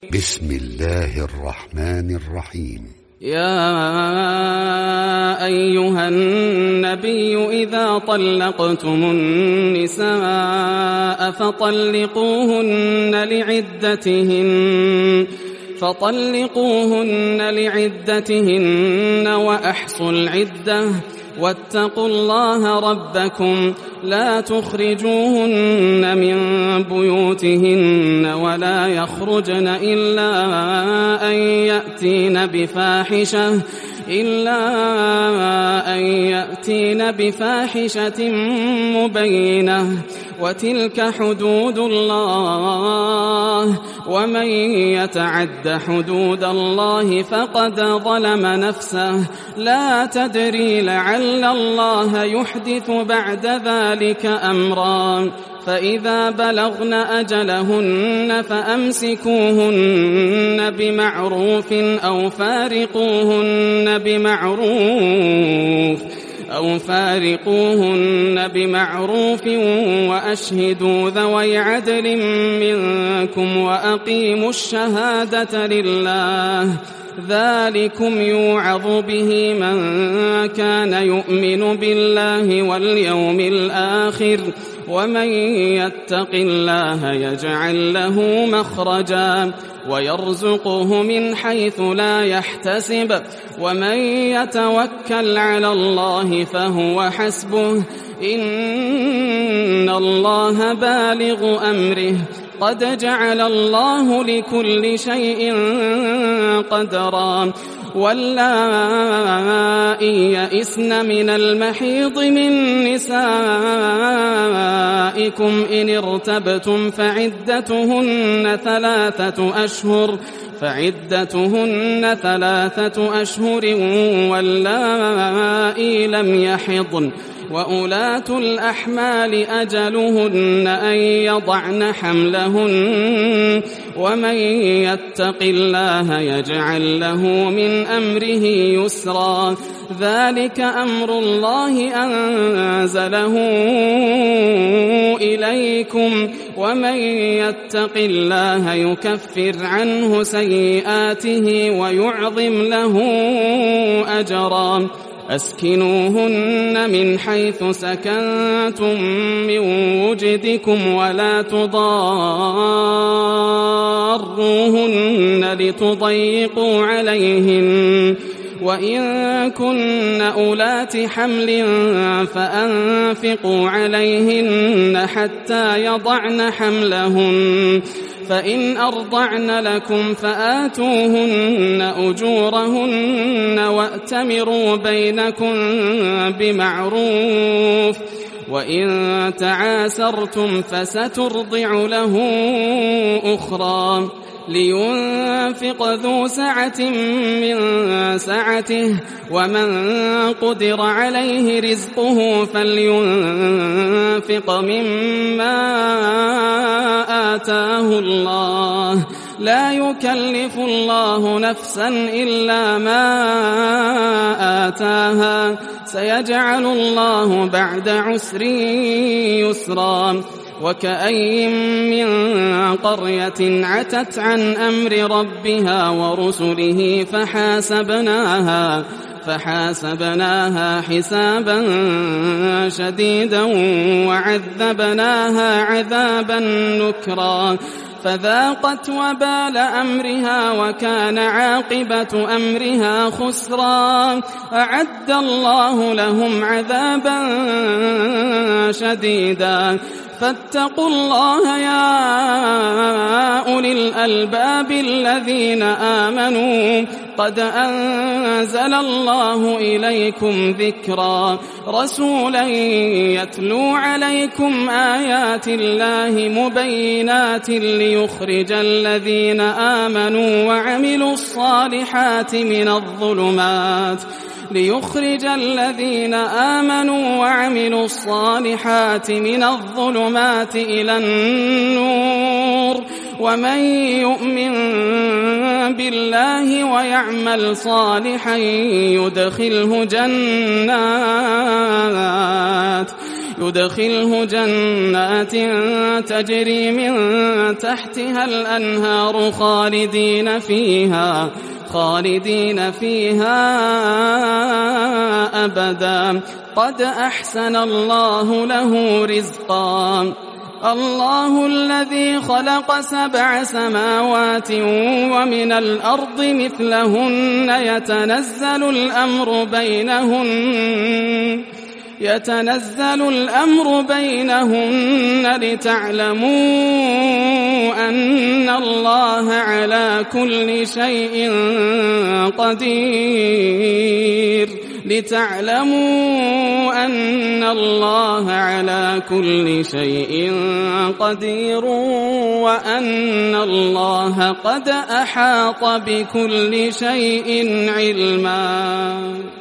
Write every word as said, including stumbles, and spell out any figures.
بسم الله الرحمن الرحيم. يا أيها النبي إذا طلقتم النساء فطلقوهن لعدتهن فطلقوهن لعدتهن وأحصوا العدة واتقوا الله ربكم لا تخرجوهن من بيوتهن ولا يخرجن إلا أن يأتين بفاحشة إلا أن يأتين بفاحشة مبينة وتلك حدود الله ومن يتعد حدود الله فقد ظلم نفسه لا تدري لعل الله يحدث بعد ذلك أمرا فإذا بلغن أجلهن فأمسكوهن بمعروف أو فارقوهن بمعروف أو فارقوهن بمعروف وأشهدوا ذوي عدل منكم وأقيموا الشهادة لله ذلكم يوعظ به من كان يؤمن بالله واليوم الآخر ومن يتق الله يجعل له مخرجا ويرزقه من حيث لا يحتسب ومن يتوكل على الله فهو حسبه إن الله بالغ أمره قد جعل الله لكل شيء قدرا واللائي يئسن من المحيض من نسائكم إن ارتبتم فعدتهن ثلاثة أشهر فعدتهن ثلاثة أشهر واللائي لم يحضن وأولاة الأحمال أجلهن أن يضعن حملهن ومن يتق الله يجعل له من أمره يسرا ذلك أمر الله أنزله إليكم ومن يتق الله يكفر عنه سيئاته ويعظم له أجرا أسكنوهن من حيث سكنتم من وجدكم ولا تضاروهن لتضيقوا عليهن وإن كن أولات حمل فأنفقوا عليهن حتى يضعن حملهن فإن أرضعن لكم فآتوهن أجورهن وأتمروا بينكم بمعروف وإن تعاسرتم فسترضع له أخرى لينفق ذو سعة من سعته ومن قدر عليه رزقه فلينفق مما آتاه الله لا يكلف الله نفسا إلا ما آتاها سيجعل الله بعد عسر يسرا وكأي من قرية عتت عن أمر ربها ورسله فحاسبناها فحاسبناها حسابا شديدا وعذبناها عذابا نكرا فذاقت وبال أمرها وكان عاقبة أمرها خسرا أعد الله لهم عذابا شديدا فاتقوا الله يا أولي الألباب الذين آمنوا قد أنزل الله إليكم ذكرا رسولا يتلو عليكم آيات الله مبينات ليخرج الذين آمنوا وعملوا الصالحات من الظلمات ليخرج الذين آمنوا وعملوا الصالحات من الظلمات إلى النور ومن يؤمن بالله ويعمل صالحا يدخله جنات يدخله جنات تجري من تحتها الأنهار خالدين فيها خالدين فيها أبدا قد أحسن الله له رزقا الله الذي خلق سبع سماوات ومن الأرض مثلهن يتنزل الأمر بينهن يتنزل الأمر بينهن لتعلموا أن الله على كل شيء قدير لتعلموا أن الله على كل شيء قدير وأن الله قد أحاط بكل شيء علما.